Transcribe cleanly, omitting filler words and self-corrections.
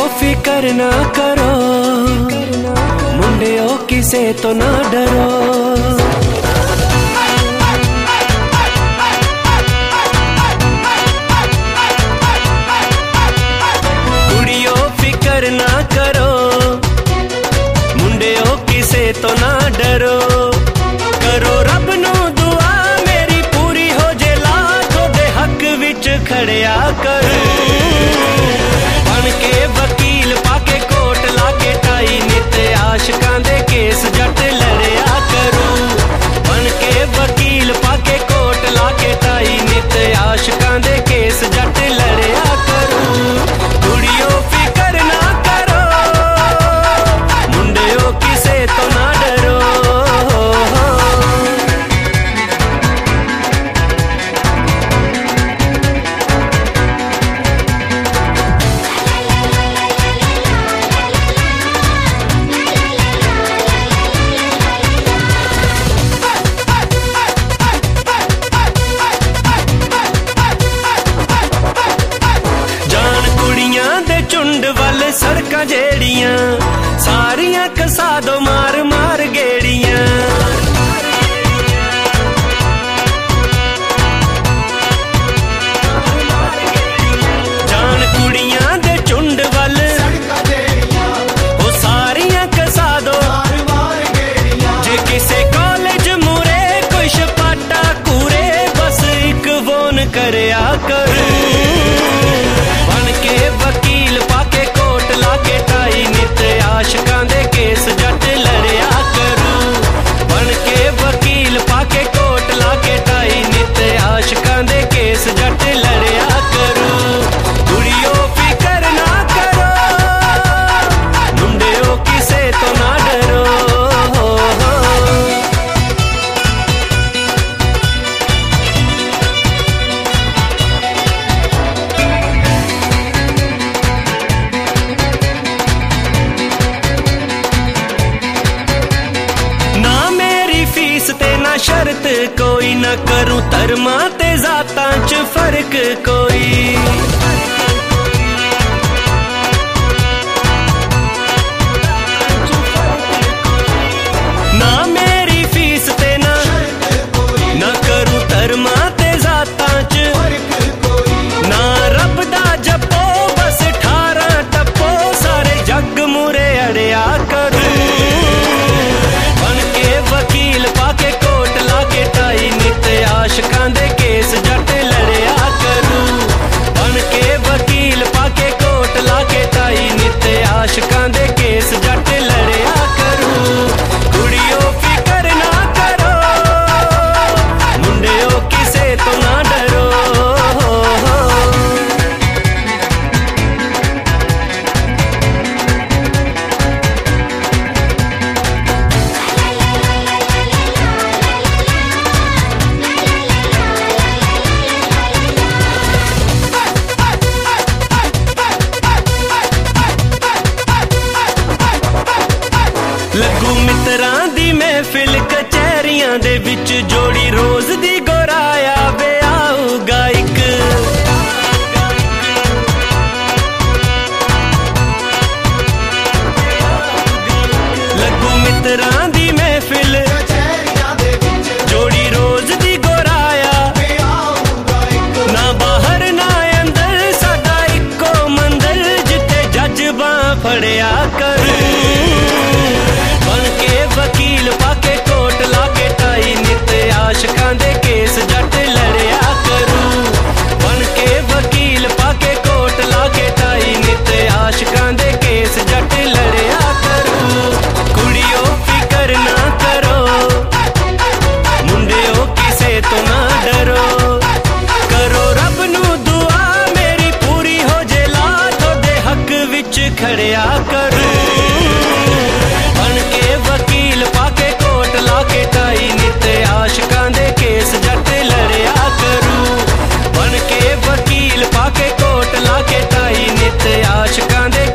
फिकर ना करो, मुंडियो किसे तो ना डरो। कुड़ियो फिकर ना करो, मुंडियो किसे तो ना डरो। करो रब नू दुआ मेरी पूरी हो जे, लाखों दे हक विच खड़िया करो। बन के वकील पाके कोट लाके टाई, नित आशिकां दे केस जट लड़िया करूं। बन के वकील पाके कोट लाके टाई, नित आशिकां दे केस जट लड़िया करूं। कुड़ियो फिकर ना करो, मुंडियो किसे तो ना डरो। झुंड वाल सड़कां जेड़ियां सारियां कसा दो मार मार गेड़ियां। जान कुड़ियां दे झुंड वाल ओ सारियां कसा दो, जे किसे कॉलेज मुरे कोई छपाटा कूरे, बस एक फोन करया करूं। बन के वकील पाके कोट लाके टाई, नित आशिकां दे केस जट लड़िया करूं। बन के वकील पाके कोट लाके टाई, नित आशिकां दे केस जट लड़िया करूं। कुड़ियो फिकर ना करो, मुंडियो किसे तो ना डरो। शर्त कोई न करूं, धर्मा ते जातां च फर्क कोई। ना मेरी फीस ते ना करूं, धर्मा ते जातां च ना रब दा जपो, बस 18 टप्पो सारे जग मुरे अड़िया करूं। बन के वकील पाके कोट लाके टाई, नित आशिकां दे केस जट लड़िया करूं। बन के वकील पाके कोट लाके टाई, नित आशिकां दे केस जट लड़िया करूं। कुड़ियो फिकर ना करो, मुंडियो किसे तो ना डरो। लगू मित्रां दी महफिल कचहरियां दे विच, जोड़ी रोज दी गोराया वे आऊगा इक। लगू मित्रां दी महफिल जोड़ी रोज दी गोराया, ना बाहर ना अंदर साडा इको मंदिर, जिथे जज्बां फड़िया करूं। बन के वकील पाके कोट लाके टाई, नित आशिकां दे केस जट लड़िया करूं। बन के वकील पाके कोट लाके टाई, नित आशिकां दे केस जट लड़िया करूं। कुड़ियो फिकर ना करो, मुंडियो किसे तो ना डरो। करो रब नू दुआ मेरी पूरी हो जे, लाखों दे हक विच खड़िया करूं। बन के वकील पाके कोट लाके टाई, नित आशिकां दे केस जट लड़िया करूं। बन के वकील पाके कोट लाके टाई, नित आशिकां दे